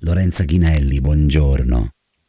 Lorenza Ghinelli, buongiorno.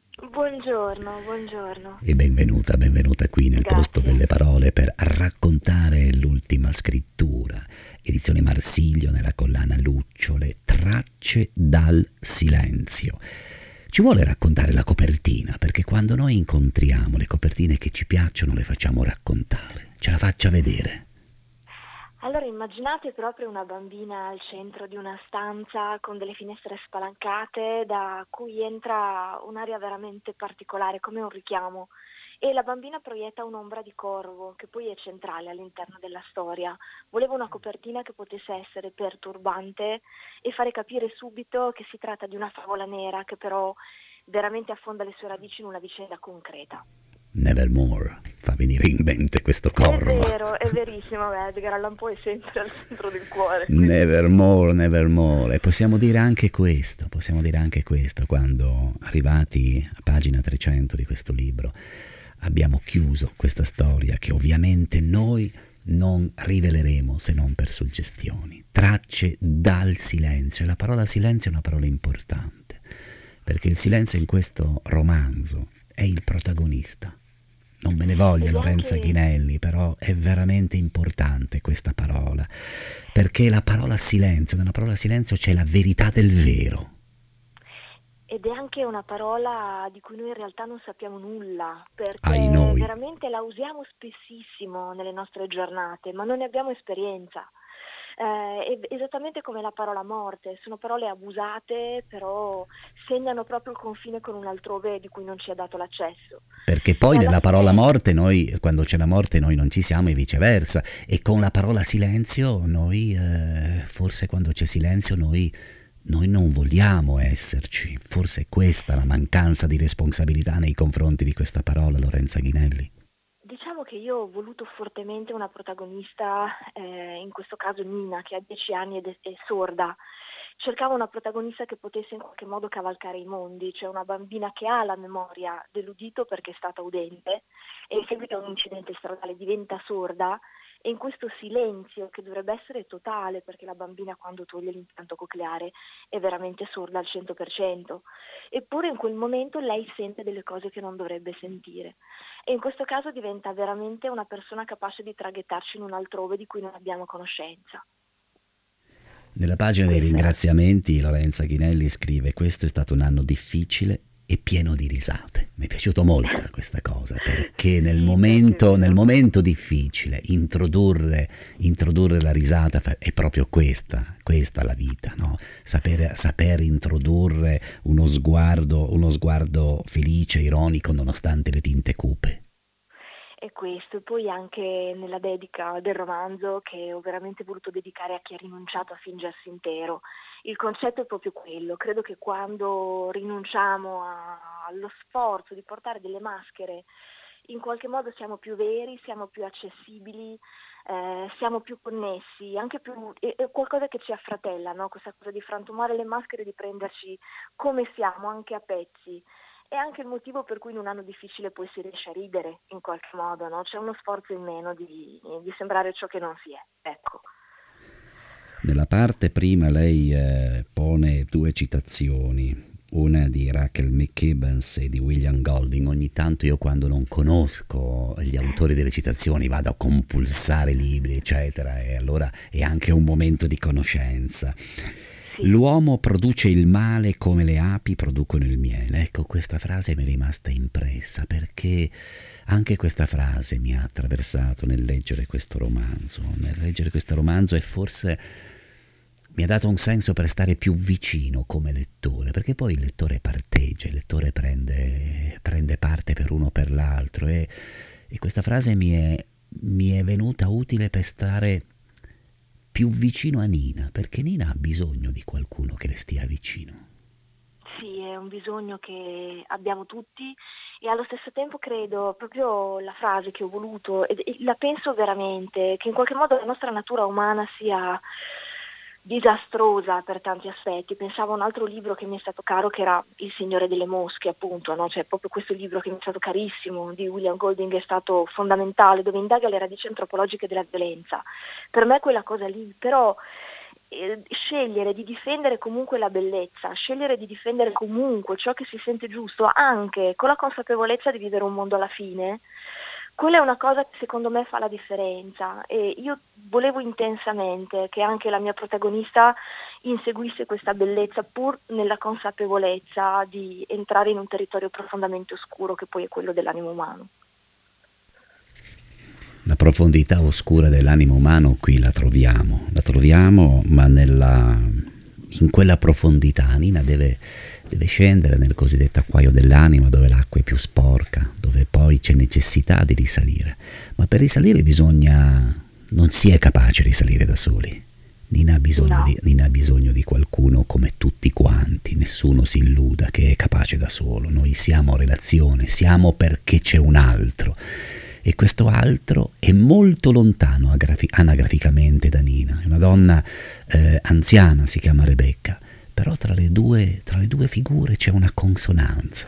Buongiorno. E benvenuta qui nel posto Grazie. delle parole per raccontare l'ultima scrittura. Edizione Marsilio nella collana Lucciole, Tracce dal silenzio. Ci vuole raccontare la copertina, perché quando noi incontriamo le copertine che ci piacciono le facciamo raccontare. Ce la faccia vedere. Allora immaginate proprio una bambina al centro di una stanza con delle finestre spalancate da cui entra un'aria veramente particolare, come un richiamo. E la bambina proietta un'ombra di corvo, che poi è centrale all'interno della storia. Volevo una copertina che potesse essere perturbante e fare capire subito che si tratta di una favola nera che però veramente affonda le sue radici in una vicenda concreta. Nevermore fa venire in mente questo corvo. È verissimo, Edgar Allan Poe è sempre al centro del cuore, quindi Nevermore, nevermore. E possiamo dire anche questo, quando arrivati a pagina 300 di questo libro abbiamo chiuso questa storia che ovviamente noi non riveleremo se non per suggestioni. Tracce dal silenzio, e la parola silenzio è una parola importante, perché il silenzio in questo romanzo è il protagonista. Non me ne voglia ed è Lorenza anche Ghinelli, però è veramente importante questa parola, perché la parola silenzio, nella parola silenzio c'è la verità del vero. ed è anche una parola di cui noi in realtà non sappiamo nulla, Ai perché noi. veramente la usiamo spessissimo nelle nostre giornate, ma non ne abbiamo esperienza. Esattamente come la parola morte, sono parole abusate, però segnano proprio il confine con un altrove di cui non ci è dato l'accesso. Perché E poi alla nella parola fine morte noi, quando c'è la morte noi non ci siamo e viceversa, e con la parola silenzio noi, forse quando c'è silenzio noi non vogliamo esserci. Forse è questa la mancanza di responsabilità nei confronti di questa parola, Lorenza Ghinelli. diciamo che io ho voluto fortemente una protagonista, in questo caso Nina, che ha 10 anni ed è sorda. Cercavo una protagonista che potesse in qualche modo cavalcare i mondi, cioè una bambina che ha la memoria dell'udito perché è stata udente e in seguito a un incidente stradale diventa sorda e in questo silenzio che dovrebbe essere totale perché la bambina quando toglie l'impianto cocleare è veramente sorda al 100%, eppure in quel momento lei sente delle cose che non dovrebbe sentire e in questo caso diventa veramente una persona capace di traghettarci in un altrove di cui non abbiamo conoscenza. Nella pagina dei Questo era. ringraziamenti Lorenza Ghinelli scrive: questo è stato un anno difficile e pieno di risate. Mi è piaciuto molto questa cosa, perché Sì, sì, anche nel vero. momento difficile introdurre la risata è proprio questa la vita, no? Saper introdurre uno sguardo felice, ironico, nonostante le tinte cupe. E questo, e poi anche nella dedica del romanzo che ho veramente voluto dedicare a chi ha rinunciato a fingersi intero. Il concetto è proprio quello, credo che quando rinunciamo allo sforzo di portare delle maschere, in qualche modo siamo più veri, siamo più accessibili, siamo più connessi, anche più, è qualcosa che ci affratella, no? Questa cosa di frantumare le maschere, di prenderci come siamo, anche a pezzi. È anche il motivo per cui in un anno difficile poi si riesce a ridere in qualche modo, no? C'è uno sforzo in meno di sembrare ciò che non si è, ecco. Nella parte prima lei pone due citazioni, una di Rachel McKibbens e di William Golding. Ogni tanto io, quando non conosco gli autori delle citazioni, vado a compulsare libri, eccetera, e allora è anche un momento di conoscenza. Sì, L'uomo produce il male come le api producono il miele. Ecco, questa frase mi è rimasta impressa, perché anche questa frase mi ha attraversato nel leggere questo romanzo. Nel leggere questo romanzo, e forse mi ha dato un senso per stare più vicino come lettore, perché poi il lettore parteggia, il lettore prende parte per uno o per l'altro, e questa frase mi è venuta utile per stare più vicino a Nina, perché Nina ha bisogno di qualcuno che le stia vicino. sì, è un bisogno che abbiamo tutti e allo stesso tempo credo proprio la frase che ho voluto, e la penso veramente, che in qualche modo la nostra natura umana sia disastrosa per tanti aspetti. Pensavo a un altro libro che mi è stato caro, che era Il Signore delle Mosche, appunto, no? Cioè proprio questo libro che mi è stato carissimo, di William Golding, è stato fondamentale, dove indaga le radici antropologiche della violenza. Per me quella cosa lì, però scegliere di difendere comunque la bellezza, scegliere di difendere comunque ciò che si sente giusto, anche con la consapevolezza di vivere un mondo alla fine, quella è una cosa che secondo me fa la differenza, e io volevo intensamente che anche la mia protagonista inseguisse questa bellezza, pur nella consapevolezza di entrare in un territorio profondamente oscuro che poi è quello dell'animo umano. La profondità oscura dell'animo umano qui la troviamo, ma in quella profondità Nina deve scendere nel cosiddetto acquaio dell'anima, dove l'acqua è più sporca, dove poi c'è necessità di risalire. Ma per risalire non si è capace di risalire da soli. Nina ha bisogno di qualcuno come tutti quanti, nessuno si illuda che è capace da solo. Noi siamo relazione, siamo perché c'è un altro. E questo altro è molto lontano anagraficamente da Nina. È una donna anziana, si chiama Rebecca, però tra le due figure c'è una consonanza.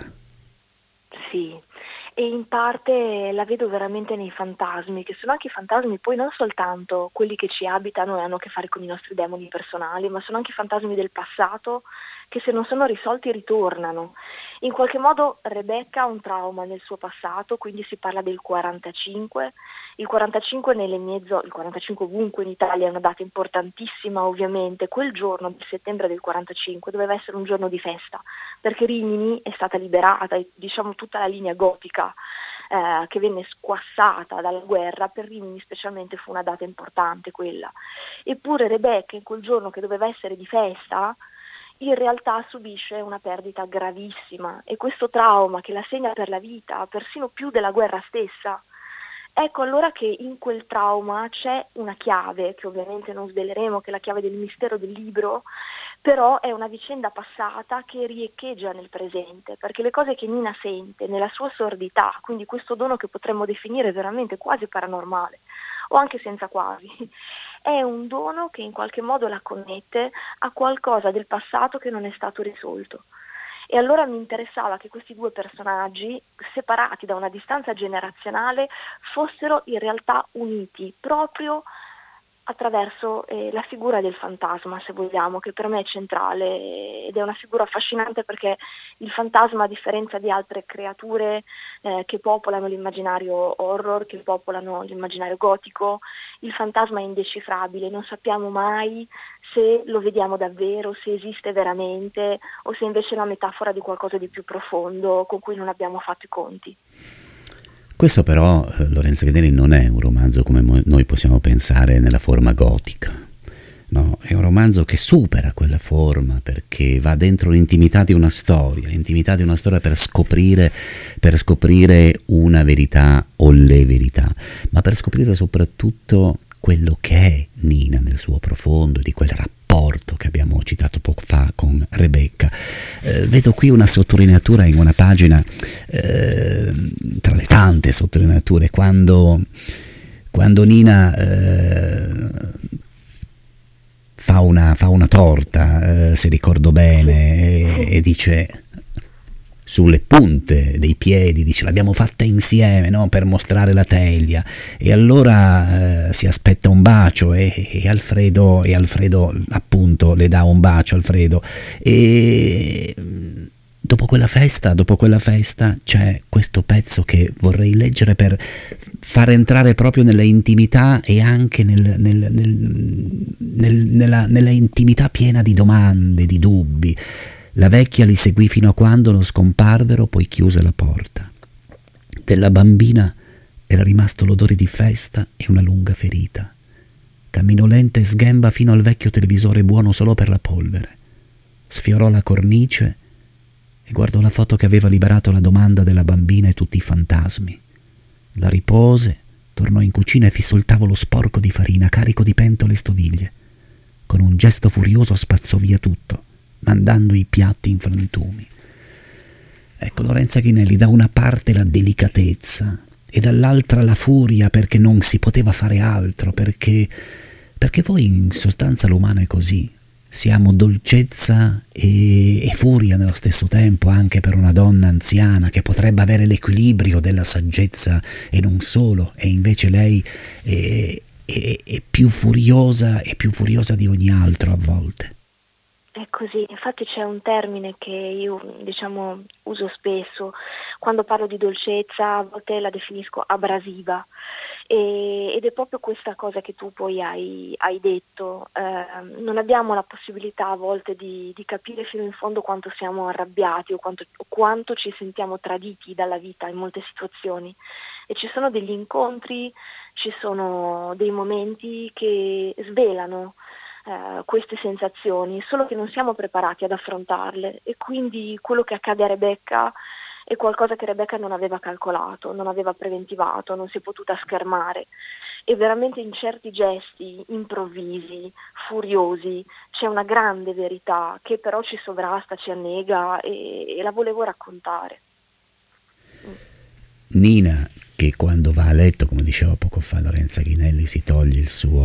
Sì, e in parte la vedo veramente nei fantasmi, che sono anche i fantasmi poi non soltanto quelli che ci abitano e hanno a che fare con i nostri demoni personali, ma sono anche i fantasmi del passato che se non sono risolti ritornano. In qualche modo Rebecca ha un trauma nel suo passato, quindi si parla del 45. Il 45 il 45 ovunque in Italia è una data importantissima ovviamente. Quel giorno di settembre del 45 doveva essere un giorno di festa, perché Rimini è stata liberata, e diciamo tutta la linea gotica che venne squassata dalla guerra, per Rimini specialmente fu una data importante quella. Eppure Rebecca in quel giorno che doveva essere di festa in realtà subisce una perdita gravissima, e questo trauma che la segna per la vita, persino più della guerra stessa. Ecco allora che in quel trauma c'è una chiave, che ovviamente non sveleremo, che è la chiave del mistero del libro, però è una vicenda passata che riecheggia nel presente, perché le cose che Nina sente nella sua sordità, quindi questo dono che potremmo definire veramente quasi paranormale, o anche senza quasi, è un dono che in qualche modo la connette a qualcosa del passato che non è stato risolto. E allora mi interessava che questi due personaggi, separati da una distanza generazionale, fossero in realtà uniti proprio attraverso la figura del fantasma, se vogliamo, che per me è centrale ed è una figura affascinante, perché il fantasma, a differenza di altre creature che popolano l'immaginario horror, che popolano l'immaginario gotico, il fantasma è indecifrabile, non sappiamo mai se lo vediamo davvero, se esiste veramente, o se invece è una metafora di qualcosa di più profondo con cui non abbiamo fatto i conti. Questo però, Lorenza Ghinelli, non è un romanzo come noi possiamo pensare nella forma gotica. No, è un romanzo che supera quella forma, perché va dentro l'intimità di una storia per scoprire una verità o le verità, ma per scoprire soprattutto quello che è Nina nel suo profondo, di quel rapporto che abbiamo citato poco fa con Rebecca. Vedo qui una sottolineatura in una pagina, tra le tante sottolineature, quando Nina fa una torta, se ricordo bene, e dice, sulle punte dei piedi, dice l'abbiamo fatta insieme, no? Per mostrare la teglia, e allora si aspetta un bacio e Alfredo appunto le dà un bacio, Alfredo, e dopo quella festa c'è questo pezzo che vorrei leggere per far entrare proprio nella intimità, e anche nella intimità piena di domande, di dubbi. La vecchia li seguì fino a quando non scomparvero, poi chiuse la porta. Della bambina era rimasto l'odore di festa e una lunga ferita. Camminò lenta e sghemba fino al vecchio televisore buono solo per la polvere. Sfiorò la cornice e guardò la foto che aveva liberato la domanda della bambina e tutti i fantasmi. La ripose, tornò in cucina e fissò il tavolo sporco di farina, carico di pentole e stoviglie. Con un gesto furioso spazzò via tutto, mandando i piatti in frantumi. Ecco, Lorenza Ghinelli, da una parte la delicatezza e dall'altra la furia, perché non si poteva fare altro, perché poi in sostanza l'umano è così. Siamo dolcezza e furia nello stesso tempo, anche per una donna anziana che potrebbe avere l'equilibrio della saggezza e non solo, e invece lei è più furiosa di ogni altro a volte. È così, infatti c'è un termine che io diciamo uso spesso quando parlo di dolcezza, a volte la definisco abrasiva ed è proprio questa cosa che tu poi hai detto. Non abbiamo la possibilità a volte di capire fino in fondo quanto siamo arrabbiati o quanto ci sentiamo traditi dalla vita in molte situazioni e ci sono degli incontri, ci sono dei momenti che svelano queste sensazioni, solo che non siamo preparati ad affrontarle e quindi quello che accade a Rebecca è qualcosa che Rebecca non aveva calcolato, non aveva preventivato, non si è potuta schermare e veramente in certi gesti improvvisi, furiosi, c'è una grande verità che però ci sovrasta, ci annega e la volevo raccontare. Nina, che quando va a letto, come diceva poco fa Lorenza Ghinelli, si toglie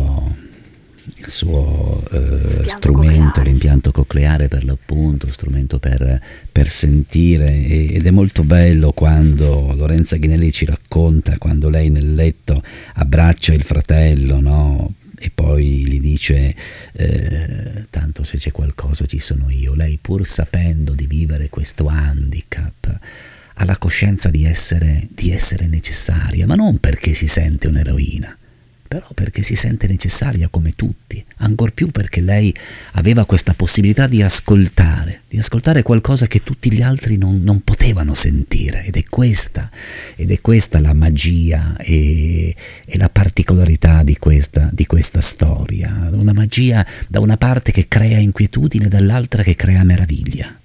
il suo strumento, Cocleare. l'impianto cocleare per l'appunto, strumento per sentire, ed è molto bello quando Lorenza Ghinelli ci racconta quando lei nel letto abbraccia il fratello, no? E poi gli dice tanto se c'è qualcosa ci sono io. Lei, pur sapendo di vivere questo handicap, ha la coscienza di essere necessaria, ma non perché si sente un'eroina, però perché si sente necessaria come tutti, ancor più perché lei aveva questa possibilità di ascoltare qualcosa che tutti gli altri non potevano sentire, ed è questa la magia e la particolarità di questa storia, una magia da una parte che crea inquietudine, dall'altra che crea meraviglia.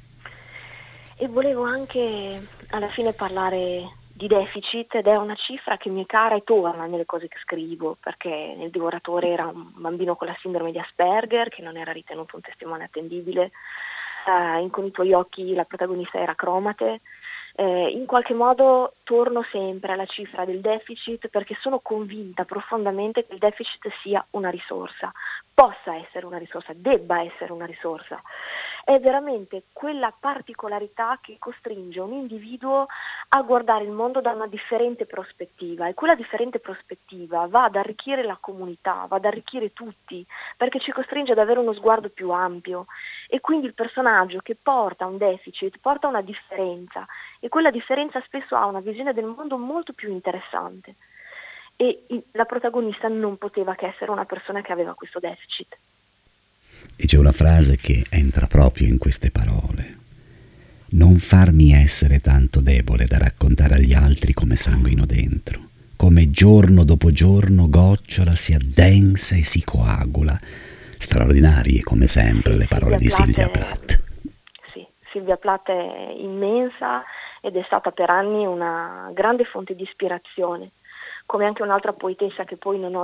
E volevo anche alla fine parlare di deficit ed è una cifra che mi è cara e torna nelle cose che scrivo, perché nel divoratore era un bambino con la sindrome di Asperger che non era ritenuto un testimone attendibile, in Con i tuoi occhi la protagonista era Cromate. In qualche modo torno sempre alla cifra del deficit perché sono convinta profondamente che il deficit sia una risorsa, possa essere una risorsa, debba essere una risorsa. È veramente quella particolarità che costringe un individuo a guardare il mondo da una differente prospettiva e quella differente prospettiva va ad arricchire la comunità, va ad arricchire tutti, perché ci costringe ad avere uno sguardo più ampio e quindi il personaggio che porta un deficit porta una differenza e quella differenza spesso ha una visione del mondo molto più interessante e la protagonista non poteva che essere una persona che aveva questo deficit. E c'è una frase che entra proprio in queste parole: non farmi essere tanto debole da raccontare agli altri come sanguino dentro, come giorno dopo giorno gocciola si addensa e si coagula. Straordinarie come sempre le parole di Sylvia Plath. Sì, Sylvia Plath è immensa ed è stata per anni una grande fonte di ispirazione, come anche un'altra poetessa che poi non ho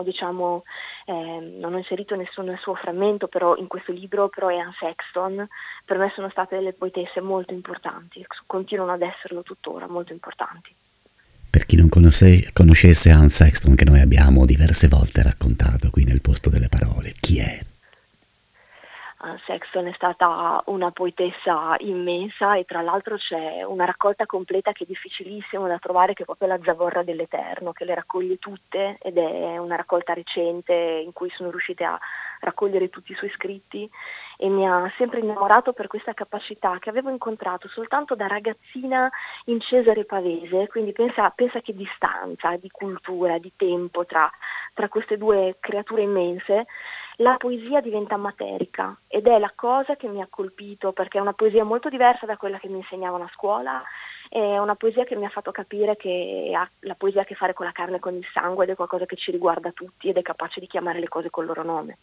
inserito nessun suo frammento però in questo libro, però è Anne Sexton. Per me sono state delle poetesse molto importanti, continuano ad esserlo tuttora, molto importanti. Per chi non conoscesse Anne Sexton, che noi abbiamo diverse volte raccontato qui nel Posto delle Parole, chi è? Anne Sexton è stata una poetessa immensa e tra l'altro c'è una raccolta completa che è difficilissimo da trovare, che è proprio La zavorra dell'Eterno, che le raccoglie tutte ed è una raccolta recente in cui sono riuscite a raccogliere tutti i suoi scritti e mi ha sempre innamorato per questa capacità che avevo incontrato soltanto da ragazzina in Cesare Pavese, quindi pensa che distanza di cultura, di tempo tra queste due creature immense. La poesia diventa materica ed è la cosa che mi ha colpito perché è una poesia molto diversa da quella che mi insegnavano a scuola, è una poesia che mi ha fatto capire che ha la poesia a che fare con la carne e con il sangue ed è qualcosa che ci riguarda tutti ed è capace di chiamare le cose col loro nome.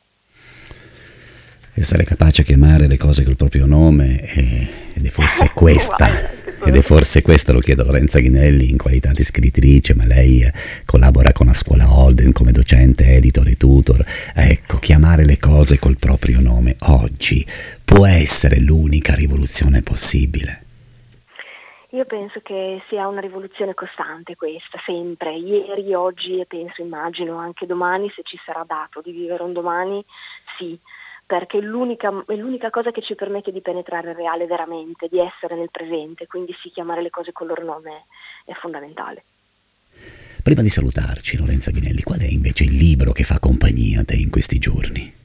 Essere capace a chiamare le cose col proprio nome ed è forse questa, lo chiedo a Lorenza Ghinelli in qualità di scrittrice, ma lei collabora con la scuola Holden come docente, editor e tutor. Ecco, chiamare le cose col proprio nome oggi può essere l'unica rivoluzione possibile. Io penso che sia una rivoluzione costante questa, sempre, ieri, oggi e penso, immagino anche domani, se ci sarà dato di vivere un domani, sì. Perché è l'unica cosa che ci permette di penetrare il reale veramente, di essere nel presente, quindi sì, chiamare le cose col loro nome è fondamentale. Prima di salutarci, Lorenza Ghinelli, qual è invece il libro che fa compagnia a te in questi giorni?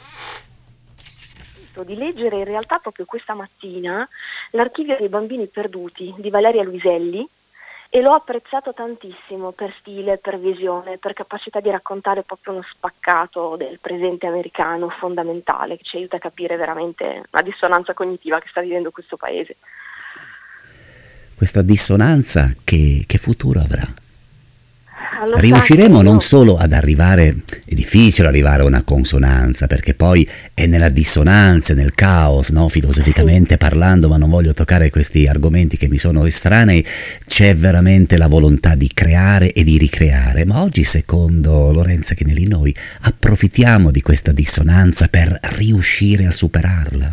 Di leggere in realtà proprio questa mattina L'archivio dei bambini perduti di Valeria Luiselli e l'ho apprezzato tantissimo per stile, per visione, per capacità di raccontare proprio uno spaccato del presente americano fondamentale che ci aiuta a capire veramente la dissonanza cognitiva che sta vivendo questo paese. Questa dissonanza che futuro avrà? Allora, Riusciremo non solo ad arrivare, è difficile arrivare a una consonanza, perché poi è nella dissonanza, nel caos, no? Filosoficamente parlando, ma non voglio toccare questi argomenti che mi sono estranei, c'è veramente la volontà di creare e di ricreare, ma oggi secondo Lorenza Ghinelli noi approfittiamo di questa dissonanza per riuscire a superarla.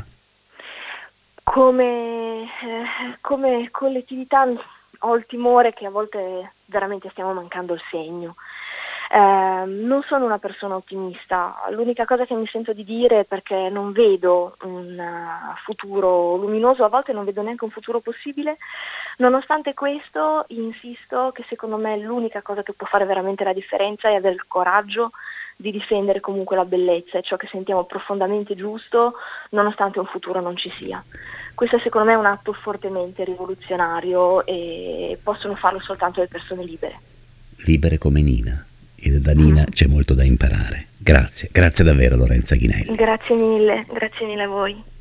Come collettività ho il timore che a volte veramente stiamo mancando il segno. Non sono una persona ottimista, l'unica cosa che mi sento di dire è perché non vedo un futuro luminoso, a volte non vedo neanche un futuro possibile, nonostante questo insisto che secondo me l'unica cosa che può fare veramente la differenza è avere il coraggio di difendere comunque la bellezza e ciò che sentiamo profondamente giusto nonostante un futuro non ci sia. Questo secondo me è un atto fortemente rivoluzionario e possono farlo soltanto le persone libere. Libere come Nina, e da Nina c'è molto da imparare. Grazie davvero Lorenza Ghinelli. Grazie mille a voi.